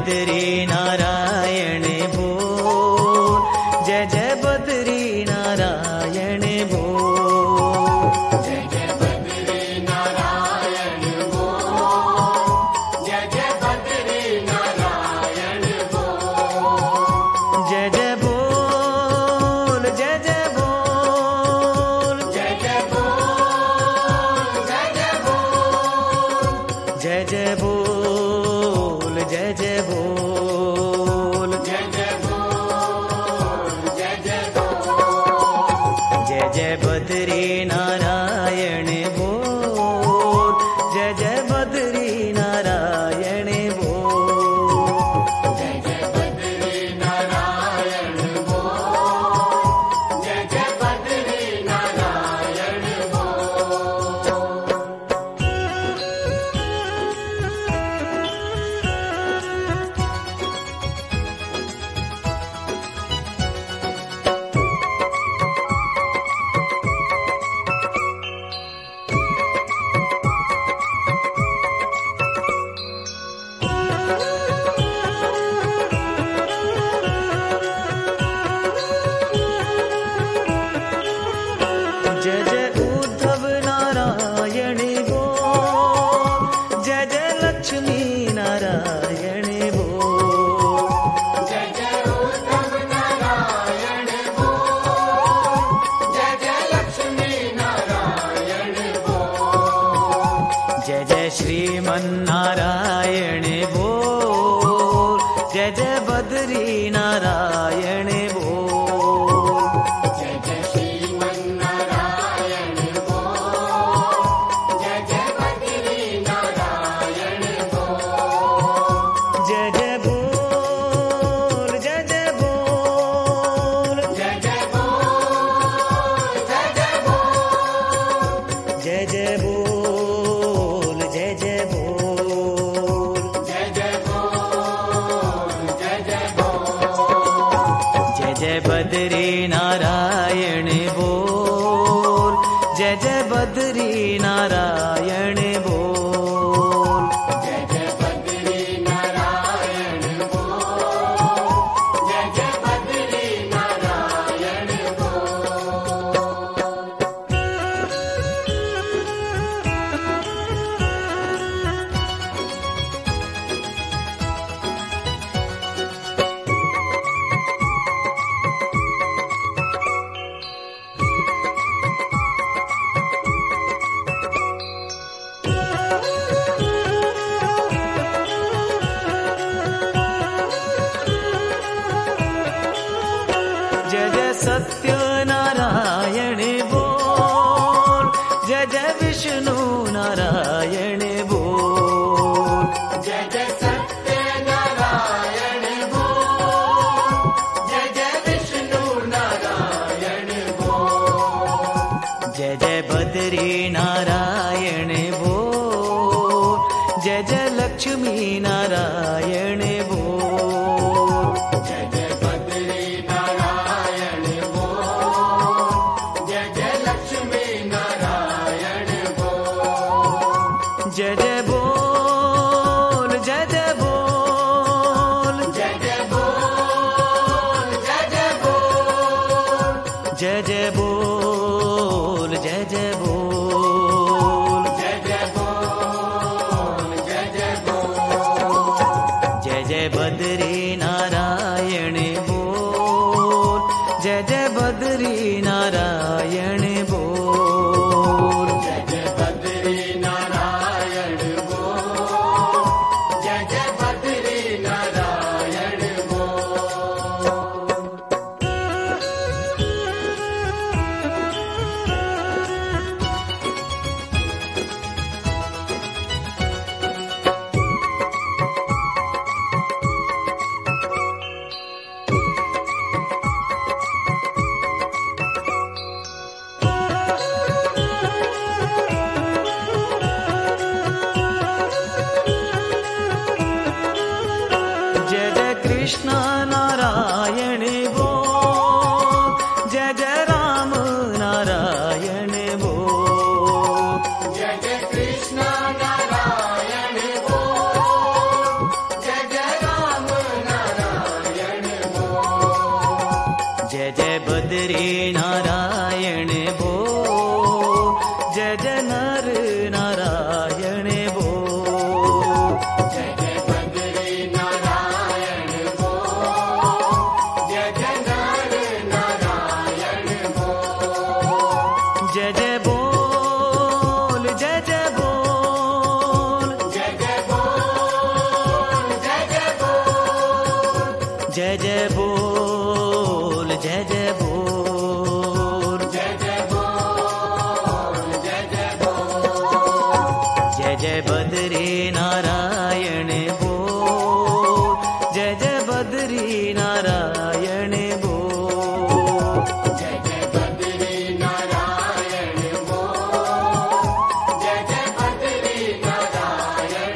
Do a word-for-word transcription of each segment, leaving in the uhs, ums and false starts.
बद्री नारायण बोल, जय जय बद्री नारायण बोल, जय जय बद्री नारायण बोल, जय जय बद्री नारायण बोल, जय जय बोल, जय जय बोल, जय जय बोल, जय जय बोल, जय जय बोल, जय जय बोल, जय जय बोल, जय जय बोल, जय जय बद्री नारायण बोल, जय जय बद्री नारायण बोल, जय जय बद्री नारायण बोल, जय जय बद्री नारायण बोल। जय जय उद्धव नारायण बोल, जय जय लक्ष्मी नारायण बोल, जय जय उद्धव नारायण बोल, जय जय लक्ष्मी नारायण बोल, जय जय श्रीमन्नारायण बोल, जय जय बद्री नारायण बोल, जय जय श्रीमन्नारायण बोल, जय जय बद्री नारायण बोल, जय जय बोल, जय जय बोल, जय जय बोल, जय जय बोल, जय जय बोल, जय जय बोल, जय जय बोल, जय जय बोल, जय जय बद्री नारायण बोल, जय जय बद्री नारायण बोल, जय जय बद्री नारायण बोल, जय जय बद्री नारायण बोल। जय जय सत्य नारायण बोल, जय जय विष्णु नारायण बोल, जय जय सत्य नारायण बोल, जय जय विष्णु नारायण बोल, जय जय बद्री नारायण बोल, जय जय लक्ष्मी नारायण बोल, जय जय बद्री नारायण बोल, जय जय लक्ष्मी नारायण बोल, जय जय बोल, जय जय बोल, जय जय बोल, जय जय बोल, जय जय बोल, जय जय बोल, जय जय बोल, जय जय बोल, जय जय बद्री नारायण बोल, जय जय बद्री नारायण बोल, जय जय बद्री नारायण बोल, नारायण बोल, जय जय नर नारायण बोल। जय जय बद्री नारायण बोल, जय जय नर नारायण बोल। जय जय बोल, जय जय बोल, जय जय बोल, जय जय बोल। जय जय बोल, जय जय बोल, जय जय बोल, जय जय बोल। जय जय बद्री नारायण बोल, जय जय बद्री नारायण बोल। जय जय बद्री नारायण बोल, जय जय बद्री नारायण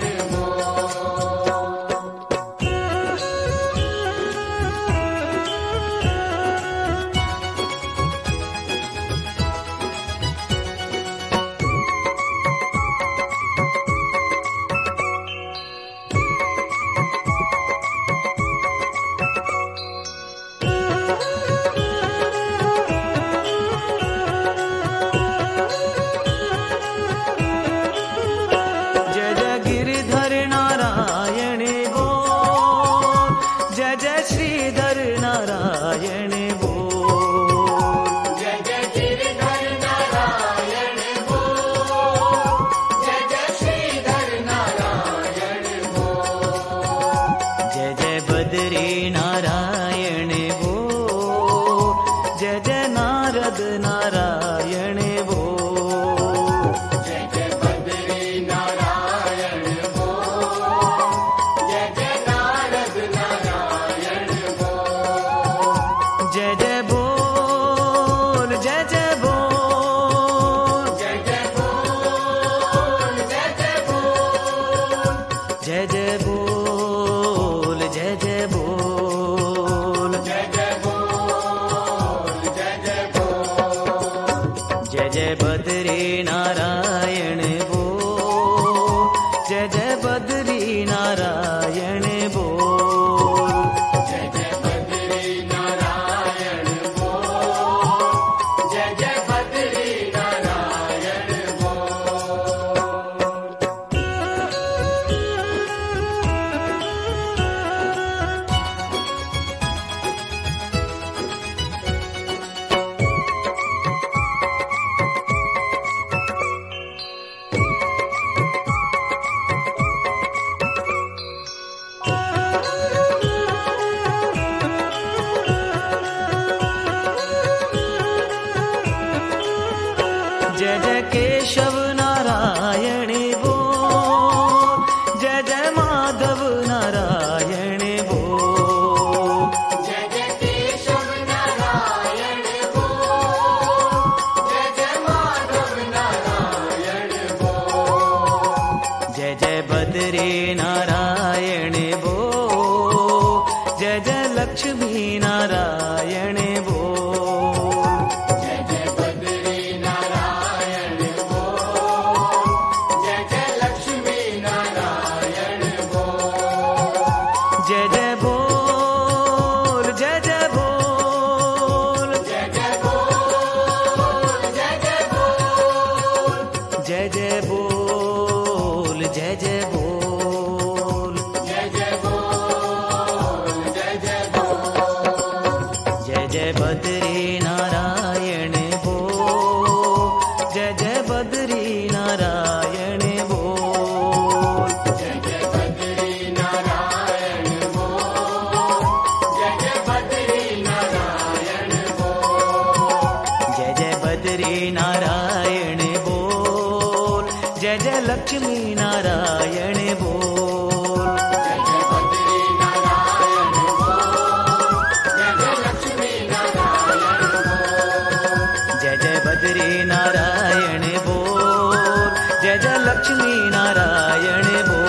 जय जय गिरिधर नारायण बोल, जय जय श्रीधर नारायण बोल। जय जय गिरिधर नारायण बोल, जय जय श्रीधर नारायण बोल। जय जय बद्री नारायण बोल, जय जय नारद नारायण बोल। जय जय बद्री नारायण बोल, जय जय नारद नारायण बोल। जय जय बोल, जय जय बोल, जय जय बोल, जय जय बोल। जय जय बोल, जय जय बोल, जय जय बोल, जय जय बोल। जय जय बद्री नारायण बोल, जय जय बद्री नारायण बोल। जय जय बद्री नारायण बोल, जय जय बद्री नारायण बोल। जय जय केशव नारायण बोल, जय जय माधव नारायण बोल। जय जय केशव नारायण बोल, जय जय माधव नारायण बोल। जय जय बद्री नारायण बोल, जय जय लक्ष्मी नारायण बोल। जय जय बद्री नारायण बोल, जय जय लक्ष्मी नारायण बोल। जय जय बोल, जय जय बोल, जय जय बोल, जय जय बोल। जय जय बोल, जय जय बोल, जय जय बोल, जय जय बोल। जय जय बद्री नारायण बोल, जय जय बद्री नारायण बोल। जय जय बद्री नारायण बोल, जय जय बद्री नारायण बोल। जय जय बद्री नारायण बोल, जय जय लक्ष्मी नारायण बोल। जय जय बद्री नारायण बोल, जय जय लक्ष्मी नारायण बोल। जय जय बद्री नारायण बोल, जय जय लक्ष्मी नारायण बोल।